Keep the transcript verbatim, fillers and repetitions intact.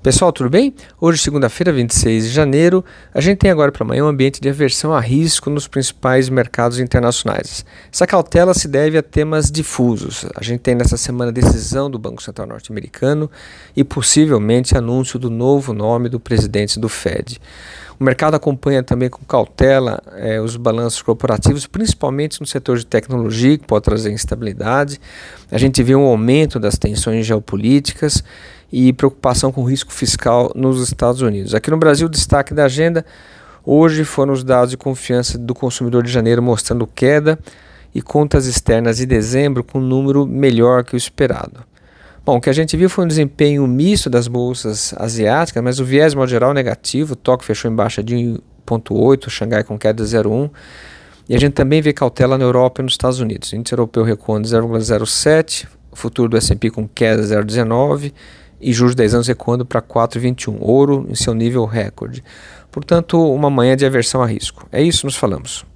Pessoal, tudo bem? Hoje, segunda-feira, vinte e seis de janeiro, a gente tem agora para amanhã um ambiente de aversão a risco nos principais mercados internacionais. Essa cautela se deve a temas difusos. A gente tem nessa semana a decisão do Banco Central norte-americano e possivelmente anúncio do novo nome do presidente do Fed. O mercado acompanha também com cautela eh, os balanços corporativos, principalmente no setor de tecnologia, que pode trazer instabilidade. A gente vê um aumento das tensões geopolíticas e preocupação com o risco fiscal nos Estados Unidos. Aqui no Brasil, o destaque da agenda hoje foram os dados de confiança do consumidor de janeiro mostrando queda e contas externas de dezembro com um número melhor que o esperado. Bom, o que a gente viu foi um desempenho misto das bolsas asiáticas, mas o viés, de modo geral, negativo. O Tóquio fechou em baixa de um vírgula oito, Xangai com queda de zero vírgula um. E a gente também vê cautela na Europa e nos Estados Unidos. O índice europeu recuando zero vírgula zero sete, o futuro do S e P com queda de zero vírgula dezenove e juros de dez anos recuando para quatro vírgula vinte e um. Ouro em seu nível recorde. Portanto, uma manhã de aversão a risco. É isso, nos falamos.